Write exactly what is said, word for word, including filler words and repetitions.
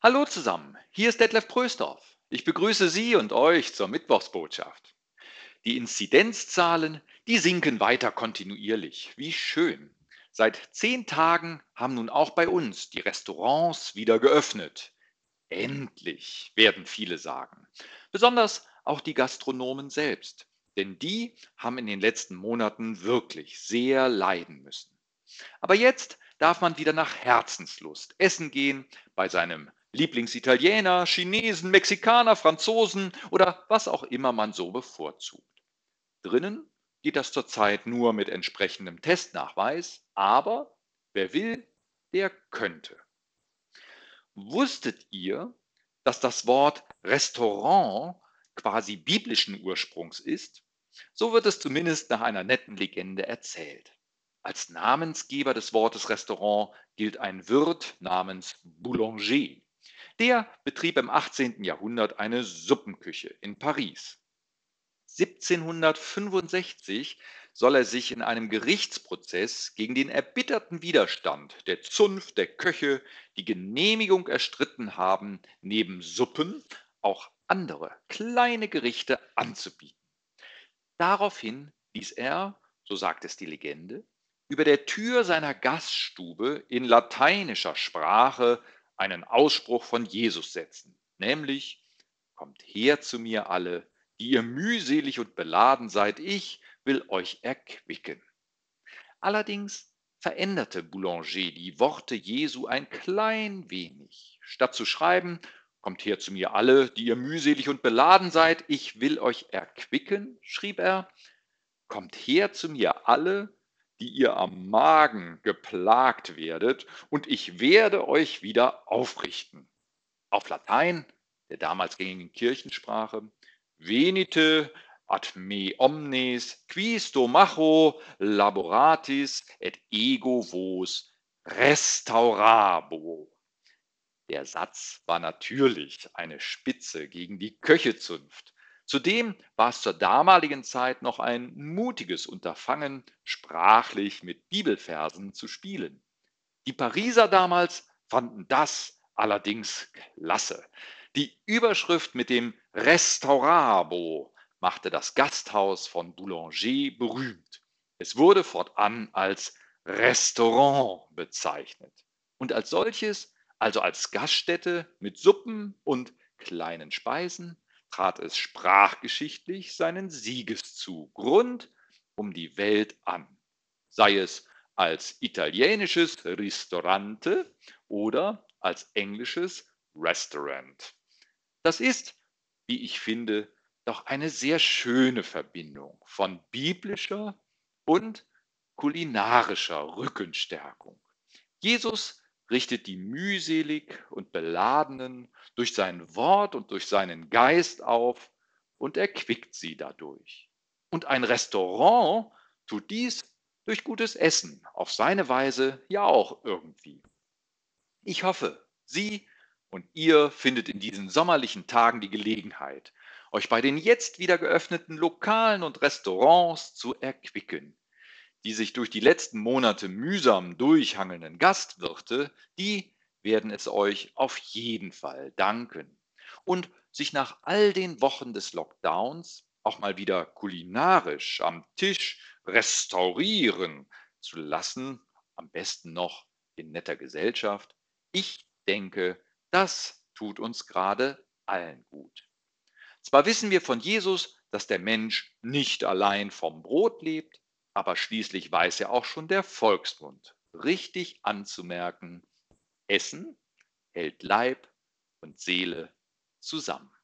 Hallo zusammen, hier ist Detlef Pröstorf. Ich begrüße Sie und euch zur Mittwochsbotschaft. Die Inzidenzzahlen, die sinken weiter kontinuierlich. Wie schön. Seit zehn Tagen haben nun auch bei uns die Restaurants wieder geöffnet. Endlich, werden viele sagen. Besonders auch die Gastronomen selbst. Denn die haben in den letzten Monaten wirklich sehr leiden müssen. Aber jetzt darf man wieder nach Herzenslust essen gehen bei seinem Lieblingsitaliener, Chinesen, Mexikaner, Franzosen oder was auch immer man so bevorzugt. Drinnen geht das zurzeit nur mit entsprechendem Testnachweis, aber wer will, der könnte. Wusstet ihr, dass das Wort Restaurant quasi biblischen Ursprungs ist? So wird es zumindest nach einer netten Legende erzählt. Als Namensgeber des Wortes Restaurant gilt ein Wirt namens Boulanger. Der betrieb im achtzehnten. Jahrhundert eine Suppenküche in Paris. siebzehnhundertfünfundsechzig soll er sich in einem Gerichtsprozess gegen den erbitterten Widerstand der Zunft der Köche die Genehmigung erstritten haben, neben Suppen auch andere kleine Gerichte anzubieten. Daraufhin ließ er, so sagt es die Legende, über der Tür seiner Gaststube in lateinischer Sprache einen Ausspruch von Jesus setzen, nämlich: Kommt her zu mir alle, die ihr mühselig und beladen seid, ich will euch erquicken. Allerdings veränderte Boulanger die Worte Jesu ein klein wenig. Statt zu schreiben: Kommt her zu mir alle, die ihr mühselig und beladen seid, ich will euch erquicken, schrieb er: Kommt her zu mir alle, die ihr am Magen geplagt werdet, und ich werde euch wieder aufrichten. Auf Latein, der damals gängigen Kirchensprache: Venite ad me omnes, qui stomacho laboratis et ego vos restaurabo. Der Satz war natürlich eine Spitze gegen die Köchezunft. Zudem war es zur damaligen Zeit noch ein mutiges Unterfangen, sprachlich mit Bibelversen zu spielen. Die Pariser damals fanden das allerdings klasse. Die Überschrift mit dem Restaurabo machte das Gasthaus von Boulanger berühmt. Es wurde fortan als Restaurant bezeichnet und als solches, also als Gaststätte mit Suppen und kleinen Speisen, trat es sprachgeschichtlich seinen Siegeszug rund um die Welt an, sei es als italienisches Ristorante oder als englisches Restaurant. Das ist, wie ich finde, doch eine sehr schöne Verbindung von biblischer und kulinarischer Rückenstärkung. Jesus richtet die mühselig und Beladenen durch sein Wort und durch seinen Geist auf und erquickt sie dadurch. Und ein Restaurant tut dies durch gutes Essen, auf seine Weise ja auch irgendwie. Ich hoffe, Sie und ihr findet in diesen sommerlichen Tagen die Gelegenheit, euch bei den jetzt wieder geöffneten Lokalen und Restaurants zu erquicken. Die sich durch die letzten Monate mühsam durchhangelnden Gastwirte, die werden es euch auf jeden Fall danken. Und sich nach all den Wochen des Lockdowns auch mal wieder kulinarisch am Tisch restaurieren zu lassen, am besten noch in netter Gesellschaft, ich denke, das tut uns gerade allen gut. Zwar wissen wir von Jesus, dass der Mensch nicht allein vom Brot lebt, aber schließlich weiß ja auch schon der Volksmund richtig anzumerken: Essen hält Leib und Seele zusammen.